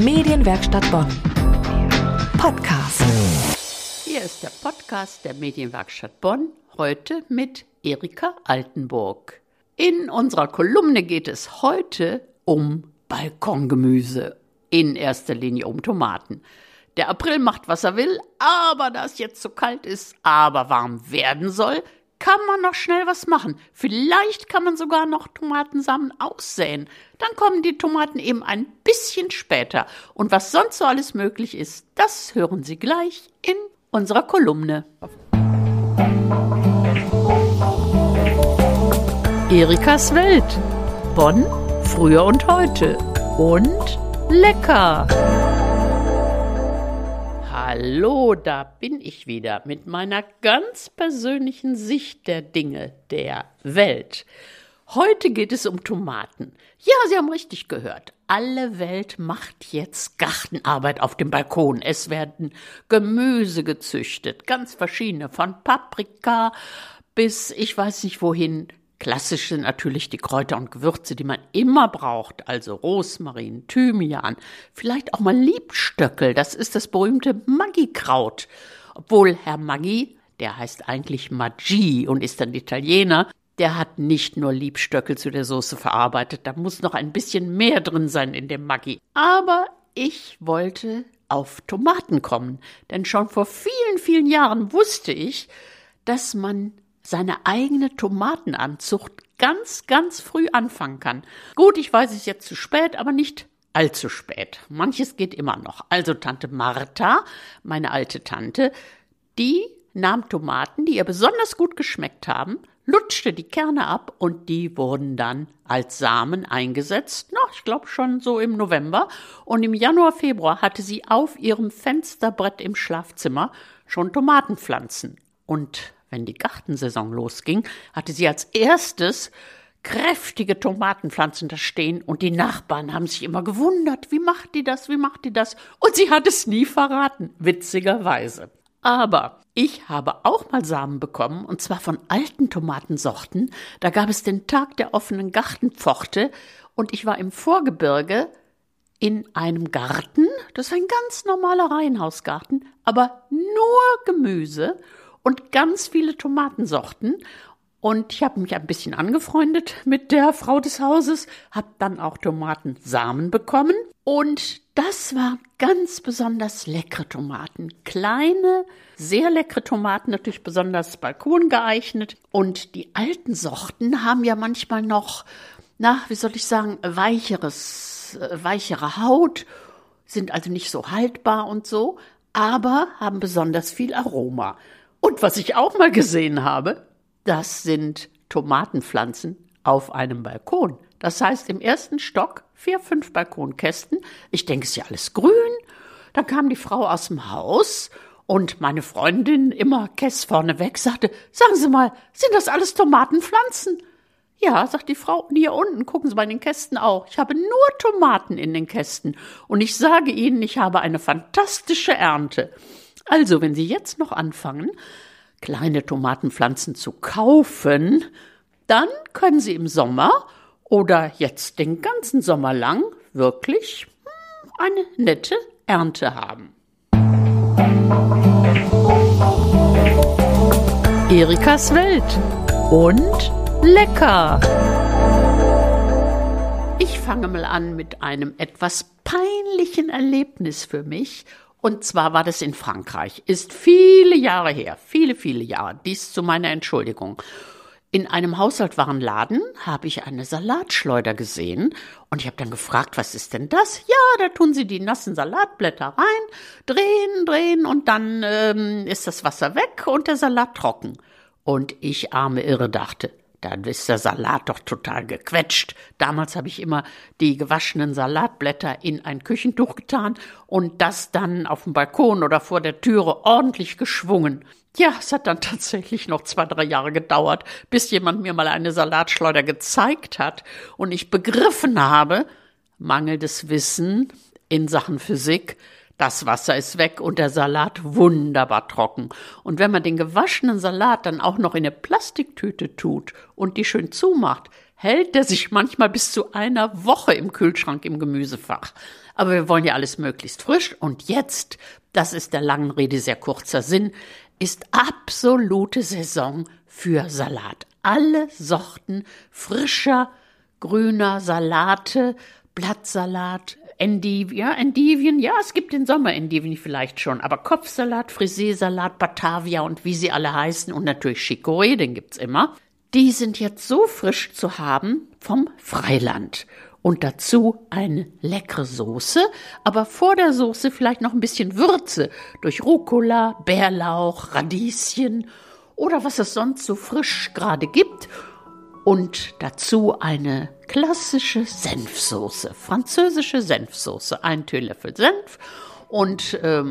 Medienwerkstatt Bonn. Podcast. Hier ist der Podcast der Medienwerkstatt Bonn, heute mit Erika Altenburg. In unserer Kolumne geht es heute um Balkongemüse, in erster Linie um Tomaten. Der April macht, was er will, aber da es jetzt so kalt ist, aber warm werden soll, kann man noch schnell was machen. Vielleicht kann man sogar noch Tomatensamen aussäen. Dann kommen die Tomaten eben ein bisschen später. Und was sonst so alles möglich ist, das hören Sie gleich in unserer Kolumne. Erikas Welt. Bonn, früher und heute. Und lecker. Hallo, da bin ich wieder mit meiner ganz persönlichen Sicht der Dinge der Welt. Heute geht es um Tomaten. Ja, Sie haben richtig gehört. Alle Welt macht jetzt Gartenarbeit auf dem Balkon. Es werden Gemüse gezüchtet, ganz verschiedene, von Paprika bis ich weiß nicht wohin. Klassisch sind natürlich die Kräuter und Gewürze, die man immer braucht, also Rosmarin, Thymian, vielleicht auch mal Liebstöckel, das ist das berühmte Maggi-Kraut. Obwohl Herr Maggi, der heißt eigentlich Maggi und ist ein Italiener, der hat nicht nur Liebstöckel zu der Soße verarbeitet, da muss noch ein bisschen mehr drin sein in dem Maggi. Aber ich wollte auf Tomaten kommen, denn schon vor vielen, vielen Jahren wusste ich, dass man seine eigene Tomatenanzucht ganz, ganz früh anfangen kann. Gut, ich weiß, es ist jetzt zu spät, aber nicht allzu spät. Manches geht immer noch. Also Tante Martha, meine alte Tante, die nahm Tomaten, die ihr besonders gut geschmeckt haben, lutschte die Kerne ab und die wurden dann als Samen eingesetzt. Ich glaube schon so im November. Und im Januar, Februar hatte sie auf ihrem Fensterbrett im Schlafzimmer schon Tomatenpflanzen. Und wenn die Gartensaison losging, hatte sie als erstes kräftige Tomatenpflanzen da stehen und die Nachbarn haben sich immer gewundert, wie macht die das? Und sie hat es nie verraten, witzigerweise. Aber ich habe auch mal Samen bekommen, und zwar von alten Tomatensorten. Da gab es den Tag der offenen Gartenpforte und ich war im Vorgebirge in einem Garten, das ist ein ganz normaler Reihenhausgarten, aber nur Gemüse und ganz viele Tomatensorten. Und ich habe mich ein bisschen angefreundet mit der Frau des Hauses, habe dann auch Tomatensamen bekommen. Und das waren ganz besonders leckere Tomaten. Kleine, sehr leckere Tomaten, natürlich besonders Balkon geeignet. Und die alten Sorten haben ja manchmal noch, weichere Haut, sind also nicht so haltbar und so, aber haben besonders viel Aroma. Und was ich auch mal gesehen habe, das sind Tomatenpflanzen auf einem Balkon. Das heißt, im ersten Stock 4, 5 Balkonkästen. Ich denke, es ist ja alles grün. Dann kam die Frau aus dem Haus und meine Freundin, immer Käst vorneweg, sagte, sagen Sie mal, sind das alles Tomatenpflanzen? Ja, sagt die Frau, und hier unten, gucken Sie mal in den Kästen auch. Ich habe nur Tomaten in den Kästen. Und ich sage Ihnen, ich habe eine fantastische Ernte. Also, wenn Sie jetzt noch anfangen, kleine Tomatenpflanzen zu kaufen, dann können Sie im Sommer oder jetzt den ganzen Sommer lang wirklich eine nette Ernte haben. Erikas Welt und lecker. Ich fange mal an mit einem etwas peinlichen Erlebnis für mich. Und zwar war das in Frankreich, ist viele Jahre her, viele Jahre, dies zu meiner Entschuldigung. In einem Haushaltwarenladen habe ich eine Salatschleuder gesehen und ich habe dann gefragt, was ist denn das? Ja, da tun sie die nassen Salatblätter rein, drehen und dann ist das Wasser weg und der Salat trocken. Und ich, arme Irre, dachte, dann ist der Salat doch total gequetscht. Damals habe ich immer die gewaschenen Salatblätter in ein Küchentuch getan und das dann auf dem Balkon oder vor der Türe ordentlich geschwungen. Ja, es hat dann tatsächlich noch 2, 3 Jahre gedauert, bis jemand mir mal eine Salatschleuder gezeigt hat und ich begriffen habe, mangelndes Wissen in Sachen Physik, das Wasser ist weg und der Salat wunderbar trocken. Und wenn man den gewaschenen Salat dann auch noch in eine Plastiktüte tut und die schön zumacht, hält der sich manchmal bis zu einer Woche im Kühlschrank im Gemüsefach. Aber wir wollen ja alles möglichst frisch. Und jetzt, das ist der langen Rede sehr kurzer Sinn, ist absolute Saison für Salat. Alle Sorten frischer, grüner Salate, Blattsalat, Endivien, ja, es gibt den Sommer Endivien vielleicht schon, aber Kopfsalat, Friseesalat, Batavia und wie sie alle heißen und natürlich Chicorée, den gibt's immer, die sind jetzt so frisch zu haben vom Freiland. Und dazu eine leckere Soße, aber vor der Soße vielleicht noch ein bisschen Würze durch Rucola, Bärlauch, Radieschen oder was es sonst so frisch gerade gibt. Und dazu eine klassische Senfsoße, französische Senfsoße, 1 Teelöffel Senf und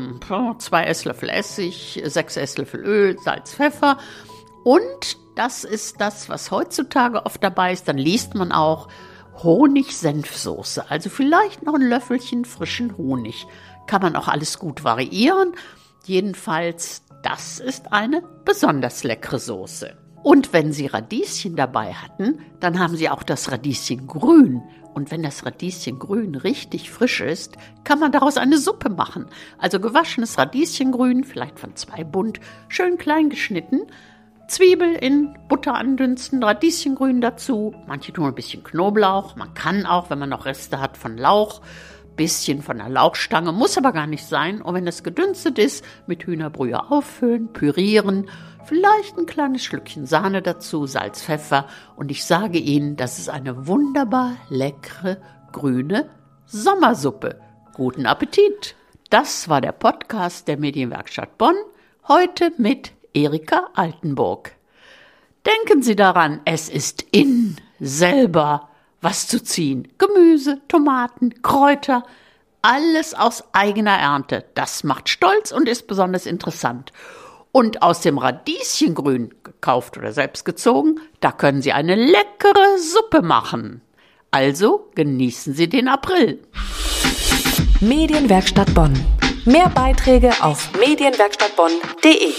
2 Esslöffel Essig, 6 Esslöffel Öl, Salz, Pfeffer. Und das ist das, was heutzutage oft dabei ist. Dann liest man auch Honig-Senfsoße, also vielleicht noch ein Löffelchen frischen Honig. Kann man auch alles gut variieren. Jedenfalls, das ist eine besonders leckere Soße. Und wenn Sie Radieschen dabei hatten, dann haben Sie auch das Radieschengrün. Und wenn das Radieschengrün richtig frisch ist, kann man daraus eine Suppe machen. Also gewaschenes Radieschengrün, vielleicht von 2 Bund, schön klein geschnitten. Zwiebel in Butter andünsten, Radieschengrün dazu. Manche tun ein bisschen Knoblauch. Man kann auch, wenn man noch Reste hat von Lauch, bisschen von der Lauchstange, muss aber gar nicht sein. Und wenn das gedünstet ist, mit Hühnerbrühe auffüllen, pürieren, vielleicht ein kleines Schlückchen Sahne dazu, Salz, Pfeffer. Und ich sage Ihnen, das ist eine wunderbar leckere grüne Sommersuppe. Guten Appetit! Das war der Podcast der Medienwerkstatt Bonn, heute mit Erika Altenburg. Denken Sie daran, es ist in, selber was zu ziehen. Gemüse, Tomaten, Kräuter, alles aus eigener Ernte. Das macht stolz und ist besonders interessant. Und aus dem Radieschengrün, gekauft oder selbst gezogen, da können Sie eine leckere Suppe machen. Also genießen Sie den April. Medienwerkstatt Bonn. Mehr Beiträge auf medienwerkstattbonn.de.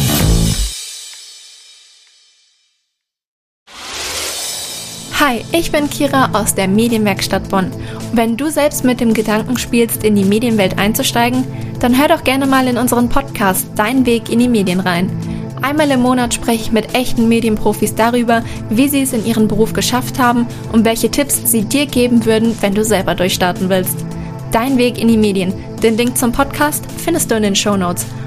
Hi, ich bin Kira aus der Medienwerkstatt Bonn. Wenn du selbst mit dem Gedanken spielst, in die Medienwelt einzusteigen, dann hör doch gerne mal in unseren Podcast Dein Weg in die Medien rein. Einmal im Monat spreche ich mit echten Medienprofis darüber, wie sie es in ihrem Beruf geschafft haben und welche Tipps sie dir geben würden, wenn du selber durchstarten willst. Dein Weg in die Medien. Den Link zum Podcast findest du in den Shownotes.